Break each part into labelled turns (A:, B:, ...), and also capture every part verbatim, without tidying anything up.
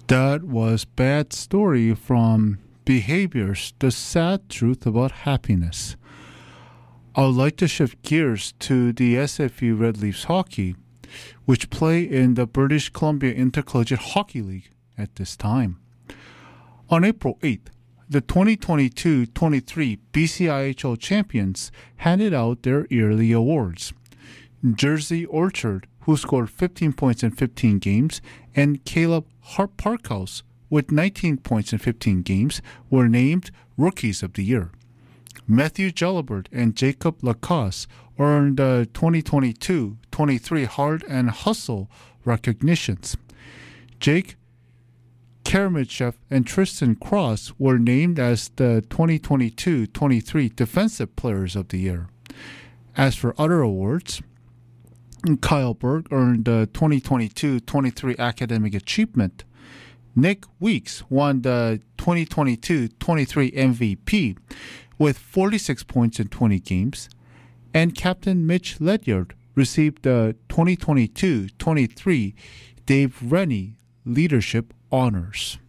A: That was Bad Story from Behaviors, The Sad Truth About Happiness. I would like to shift gears to the S F U Red Leafs hockey, which play in the British Columbia Intercollegiate Hockey League at this time. On April eighth, the twenty twenty-two twenty-three B C I H L champions handed out their yearly awards. Jersey Orchard, who scored fifteen points in fifteen games, and Caleb Hart Parkhouse, with nineteen points in fifteen games, were named Rookies of the Year. Matthew Gelabert and Jacob Lacoste earned the twenty twenty-two twenty-three Hard and Hustle recognitions. Jake Karamitshev and Tristan Cross were named as the twenty twenty-two twenty-three Defensive Players of the Year. As for other awards, Kyle Berg earned the twenty twenty-two twenty-three Academic Achievement. Nick Weeks won the twenty twenty-two twenty-three M V P with forty-six points in twenty games, and Captain Mitch Ledyard received the twenty twenty-two twenty-three Dave Rennie Leadership Honors.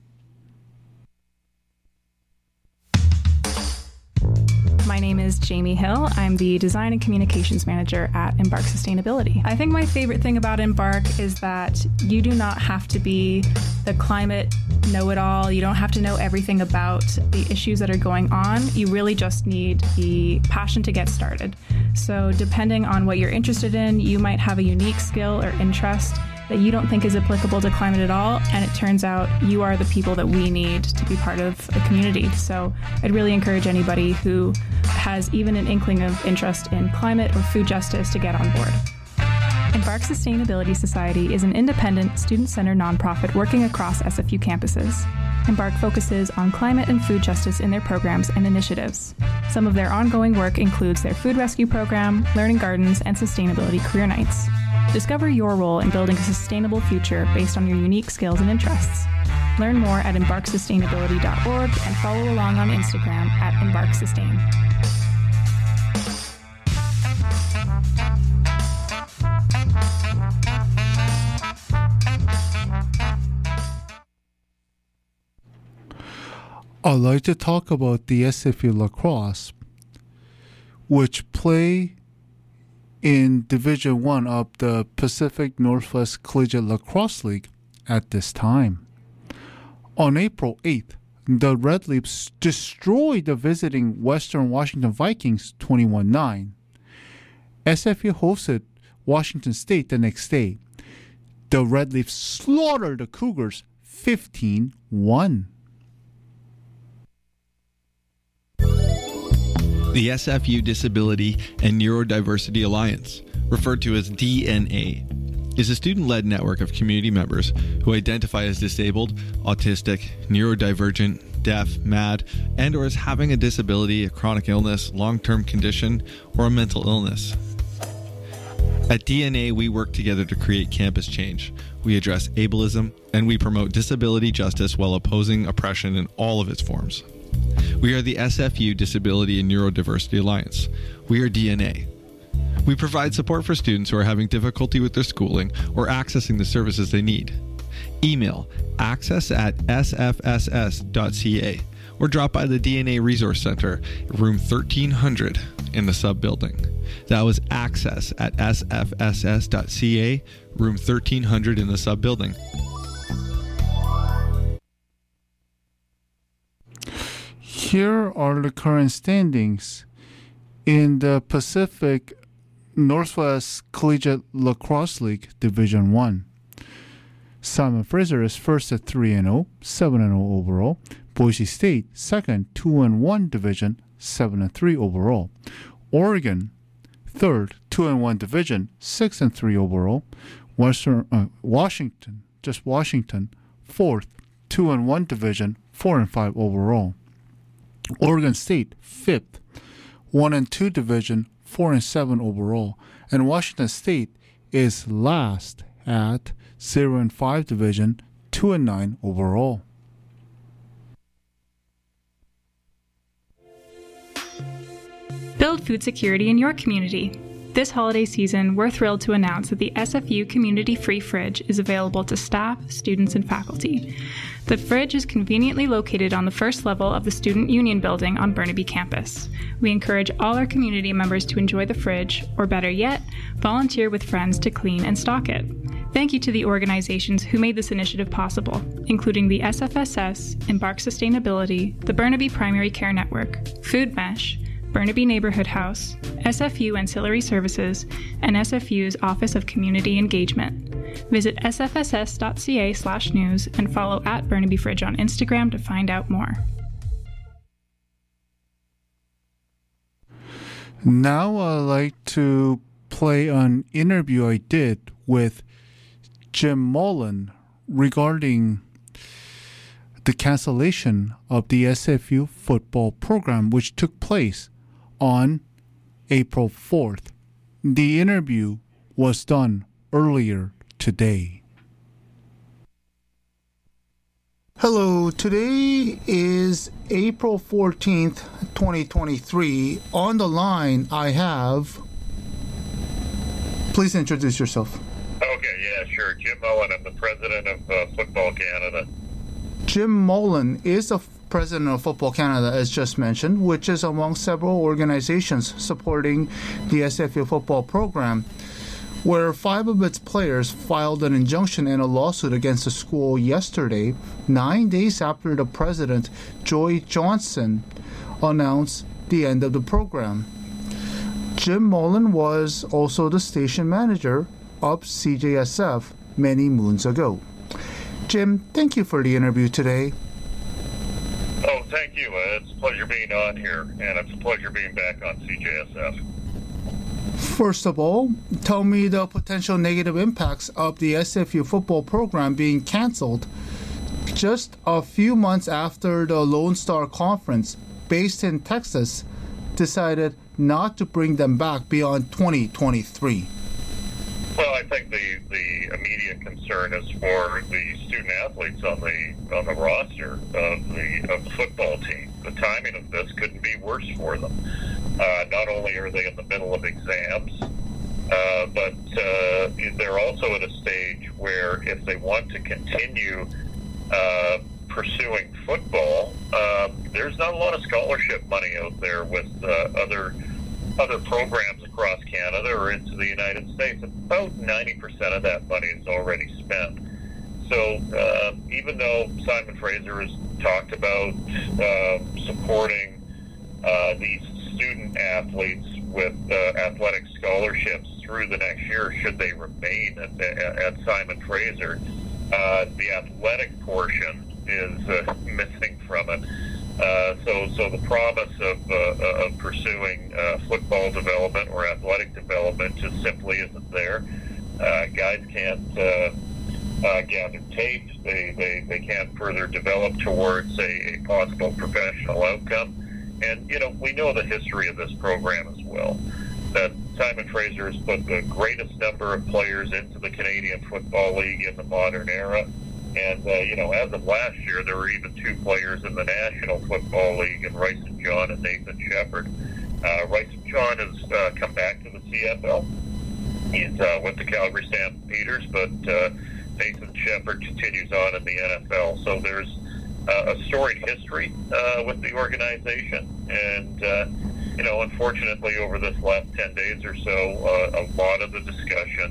B: My name is Jamie Hill. I'm the Design and Communications Manager at Embark Sustainability. I think my favorite thing about Embark is that you do not have to be the climate know-it-all. You don't have to know everything about the issues that are going on. You really just need the passion to get started. So depending on what you're interested in, you might have a unique skill or interest that you don't think is applicable to climate at all, and it turns out you are the people that we need to be part of a community. So I'd really encourage anybody who has even an inkling of interest in climate or food justice to get on board. Embark Sustainability Society is an independent, student-centered nonprofit working across S F U campuses. Embark focuses on climate and food justice in their programs and initiatives. Some of their ongoing work includes their food rescue program, learning gardens, and sustainability career nights. Discover your role in building a sustainable future based on your unique skills and interests. Learn more at embark sustainability dot org and follow along on Instagram at embarksustain.
A: I'd like to talk about the S F U lacrosse, which play in Division One of the Pacific Northwest Collegiate Lacrosse League at this time. On April eighth, the Red Leafs destroyed the visiting Western Washington Vikings twenty-one nine. S F U hosted Washington State the next day. The Red Leafs slaughtered the Cougars fifteen one.
C: The S F U Disability and Neurodiversity Alliance, referred to as D N A, is a student-led network of community members who identify as disabled, autistic, neurodivergent, deaf, mad, and or as having a disability, a chronic illness, long-term condition, or a mental illness. At D N A, we work together to create campus change. We address ableism, and we promote disability justice while opposing oppression in all of its forms. We are the S F U Disability and Neurodiversity Alliance. We are D N A. We provide support for students who are having difficulty with their schooling or accessing the services they need. Email access at s f s s dot c a or drop by the D N A Resource Center, room thirteen hundred in the sub-building. That was access at s f s s dot c a, room thirteen hundred in the sub-building.
A: Here are the current standings in the Pacific Northwest Collegiate Lacrosse League Division One. Simon Fraser is first at three and oh, seven and oh overall. Boise State second, two and one division, seven and three overall. Oregon third, two and one division, six and three overall. Western uh, Washington, just Washington, fourth, two and one division, four and five overall. Oregon State fifth, one and two division, four and seven overall, and Washington State is last at zero and five division, two and nine overall.
B: Build food security in your community. This holiday season, we're thrilled to announce that the S F U Community Free Fridge is available to staff, students, and faculty. The fridge is conveniently located on the first level of the Student Union building on Burnaby campus. We encourage all our community members to enjoy the fridge, or better yet, volunteer with friends to clean and stock it. Thank you to the organizations who made this initiative possible, including the S F S S, Embark Sustainability, the Burnaby Primary Care Network, Food Mesh, Burnaby Neighborhood House, S F U Ancillary Services, and S F U's Office of Community Engagement. Visit s f s s dot c a slash news and follow at Burnaby Fridge on Instagram to find out more.
A: Now I'd like to play an interview I did with Jim Mullen regarding the cancellation of the S F U football program, which took place on April fourth. The interview was done earlier today. Hello, today is April fourteenth, twenty twenty-three. On the line, I have... Please introduce yourself.
D: Okay, yeah, sure. Jim Mullen, I'm the president of uh, Football Canada.
A: Jim Mullen is the f- president of Football Canada, as just mentioned, which is among several organizations supporting the S F U football program, where five of its players filed an injunction in a lawsuit against the school yesterday, nine days after the president, Joy Johnson, announced the end of the program. Jim Mullen was also the station manager of C J S F many moons ago. Jim, thank you for the interview today.
D: Oh, thank you. Uh, it's a pleasure being on here, and it's a pleasure being back on C J S F.
A: First of all, tell me the potential negative impacts of the S F U football program being canceled just a few months after the Lone Star Conference, based in Texas, decided not to bring them back beyond twenty twenty-three.
D: Well, I think the, the immediate concern is for the student athletes on the on the roster of the of the football team. The timing of this couldn't be worse for them. Uh, not only are they in the middle of exams, uh, but uh, they're also at a stage where if they want to continue uh, pursuing football, uh, there's not a lot of scholarship money out there with uh, other other programs across Canada or into the United States. About ninety percent of that money is already spent. So uh, even though Simon Fraser has talked about uh, supporting uh, these student athletes with uh, athletic scholarships through the next year, should they remain at, at Simon Fraser, uh, the athletic portion is uh, missing from it. Uh, so, so the promise of, uh, of pursuing uh, football development or athletic development just simply isn't there. Uh, guys can't uh, uh, gather tape. They, they they can't further develop towards a, a possible professional outcome. And, you know, we know the history of this program as well, that Simon Fraser has put the greatest number of players into the Canadian Football League in the modern era. And, uh, you know, as of last year, there were even two players in the National Football League, in Ryson John and Nathan Shepard. Uh, Ryson John has uh, come back to the C F L. He's uh, with the Calgary Stampeders, but uh, Nathan Shepard continues on in the N F L. So there's uh, a storied history uh, with the organization. And, uh, you know, unfortunately, over this last ten days or so, uh, a lot of the discussion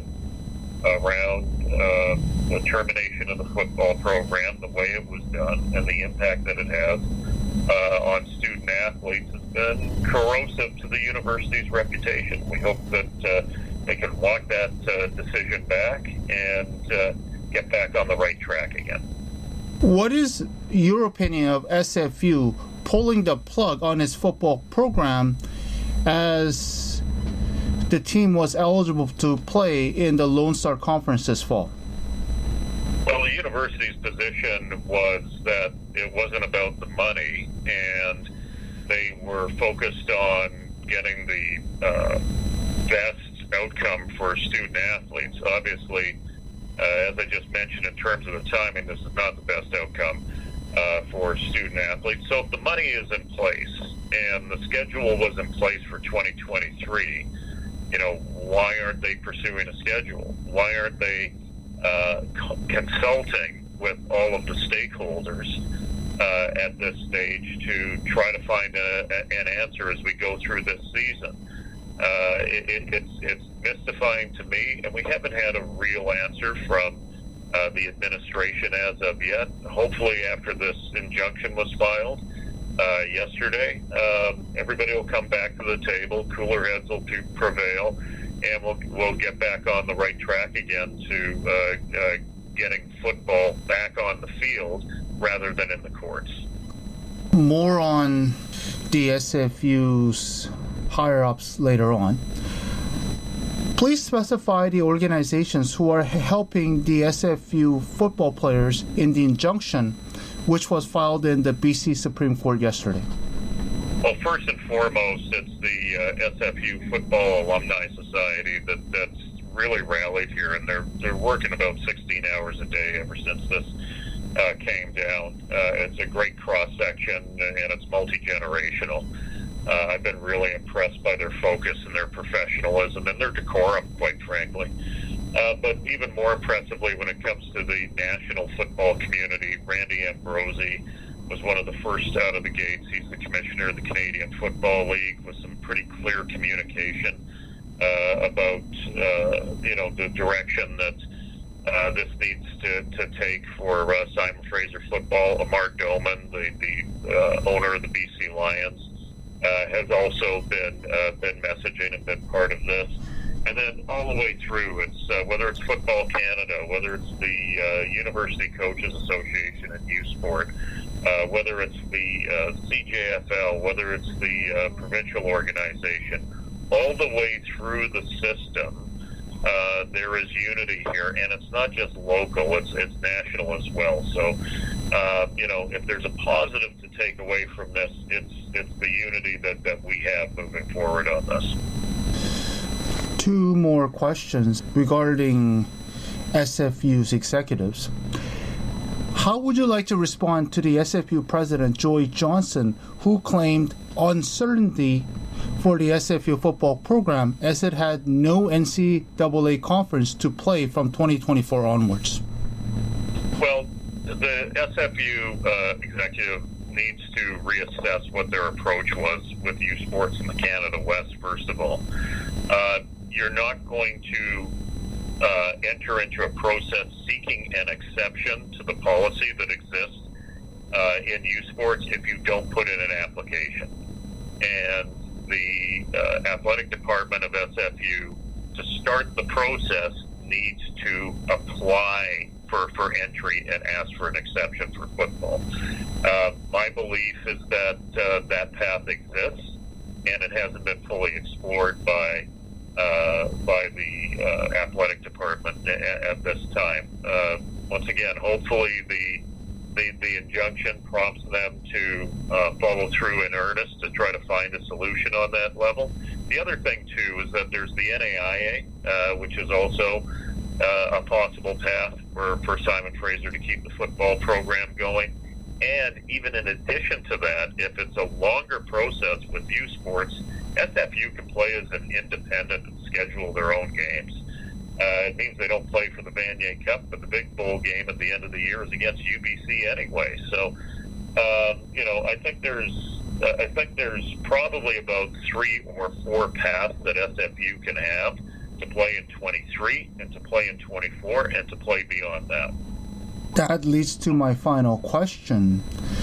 D: around uh, the termination of the football program, the way it was done, and the impact that it has uh, on student athletes has been corrosive to the university's reputation. We hope that uh, they can walk that uh, decision back and uh, get back on the right track again.
A: What is your opinion of S F U pulling the plug on its football program as the team was eligible to play in the Lone Star Conference this fall?
D: Well, the university's position was that it wasn't about the money, and they were focused on getting the uh, best outcome for student athletes. Obviously, uh, as I just mentioned, in terms of the timing, this is not the best outcome uh, for student athletes. So if the money is in place and the schedule was in place for twenty twenty-three, you know, why aren't they pursuing a schedule? Why aren't they uh, co- consulting with all of the stakeholders uh, at this stage to try to find a, a, an answer as we go through this season? Uh, it, it, it's, it's mystifying to me, and we haven't had a real answer from uh, the administration as of yet. Hopefully, after this injunction was filed uh, yesterday, um, everybody will come back to the table, cooler heads will to prevail, and we'll, we'll get back on the right track again to uh, uh, getting football back on the field rather than in the courts.
A: More on the S F U's higher-ups later on. Please specify the organizations who are helping the S F U football players in the injunction, which was filed in the B C Supreme Court yesterday.
D: Well, first and foremost, it's the uh, S F U Football Alumni Society that, that's really rallied here, and they're they're working about sixteen hours a day ever since this uh, came down. Uh, it's a great cross-section, and it's multi-generational. Uh, I've been really impressed by their focus and their professionalism and their decorum, quite frankly. Uh, but even more impressively, when it comes to the national football community, Randy Ambrosie was one of the first out of the gates. He's the commissioner of the Canadian Football League, with some pretty clear communication uh, about uh, you know the direction that uh, this needs to, to take for uh, Simon Fraser football. Amar Doman, the, the uh, owner of the B C Lions, Uh, has also been uh, been messaging and been part of this, and then all the way through, it's uh, whether it's Football Canada, whether it's the uh, University Coaches Association and U Sport, uh, whether it's the uh, C J F L, whether it's the uh, provincial organization, all the way through the system, uh, there is unity here, and it's not just local; it's it's national as well. So, uh, you know, if there's a positive to take away from this, it's it's the unity that, that we have moving forward on this.
A: Two more questions regarding S F U's executives. How would you like to respond to the S F U president, Joey Johnson, who claimed uncertainty for the S F U football program as it had no N C double A conference to play from twenty twenty-four onwards?
D: Well, the S F U uh, executive needs to reassess what their approach was with U Sports in the Canada West, first of all. Uh, you're not going to uh, enter into a process seeking an exception to the policy that exists uh, in U Sports if you don't put in an application. And the uh, athletic department of S F U, to start the process, needs to apply for, for entry and ask for an exception for football. Uh, my belief is that uh, that path exists, and it hasn't been fully explored by uh, by the uh, athletic department at, at this time. Uh, once again, hopefully the the, the injunction prompts them to uh, follow through in earnest to try to find a solution on that level. The other thing, too, is that there's the N A I A, uh, which is also uh, a possible path for, for Simon Fraser to keep the football program going. And even in addition to that, if it's a longer process with U Sports, S F U can play as an independent and schedule their own games. Uh, it means they don't play for the Vanier Cup, but the big bowl game at the end of the year is against U B C anyway. So, um, you know, I think there's, uh, I think there's probably about three or four paths that S F U can have to play in twenty-three and to play in twenty-four and to play beyond that.
A: That leads to my final question.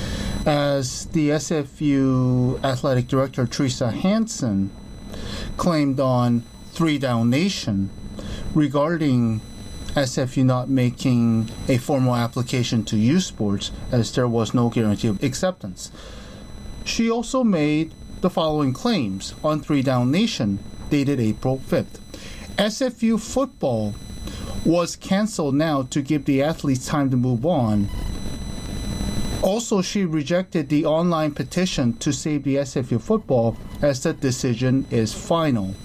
A: As the S F U athletic director, Teresa Hansen, claimed on Three Down Nation regarding S F U not making a formal application to U Sports as there was no guarantee of acceptance. She also made the following claims on Three Down Nation, dated April fifth. S F U football was canceled now to give the athletes time to move on. Also, she rejected the online petition to save the S F U football as the decision is final.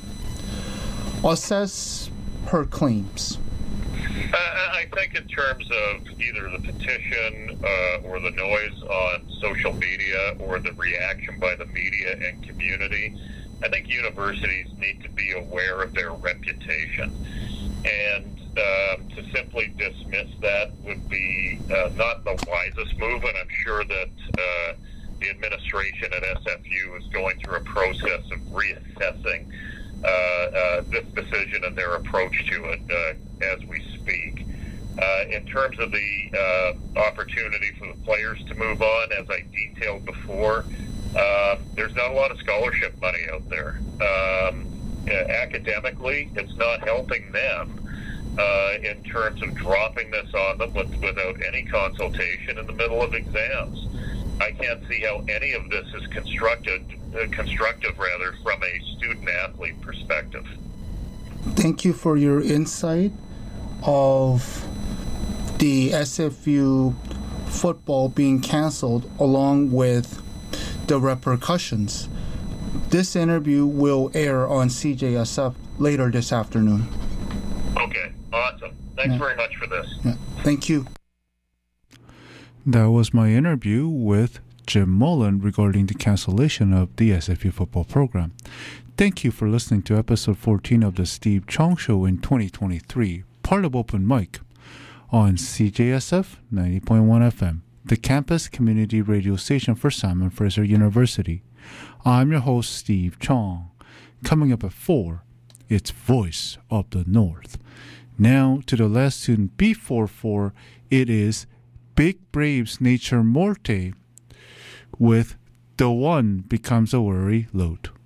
A: Assess her claims.
D: Uh, I think in terms of either the petition uh, or the noise on social media or the reaction by the media and community, I think universities need to be aware of their reputation. And um, to simply dismiss that would be uh, not the wisest move, and I'm sure that uh, the administration at S F U is going through a process of reassessing uh, uh, this decision and their approach to it uh, as we speak. Uh, in terms of the uh, opportunity for the players to move on, as I detailed before, uh, there's not a lot of scholarship money out there. Um, academically, it's not helping them uh, in terms of dropping this on them with, without any consultation in the middle of exams. I can't see how any of this is constructed, uh, constructive rather, from a student-athlete perspective.
A: Thank you for your insight of the S F U football being canceled along with the repercussions. This interview will air on C J S F later this afternoon.
D: Okay, awesome. Thanks
A: Yeah.
D: very much for this.
A: Yeah. Thank you. That was my interview with Jim Mullen regarding the cancellation of the S F U football program. Thank you for listening to episode fourteen of the Steve Chong Show in twenty twenty-three, part of Open Mic, on C J S F ninety point one F M, the campus community radio station for Simon Fraser University. I'm your host, Steve Chong. Coming up at four, it's Voice of the North. Now to the last tune before four, it is Big Braves Nature Morte with The One Becomes a Worry Load.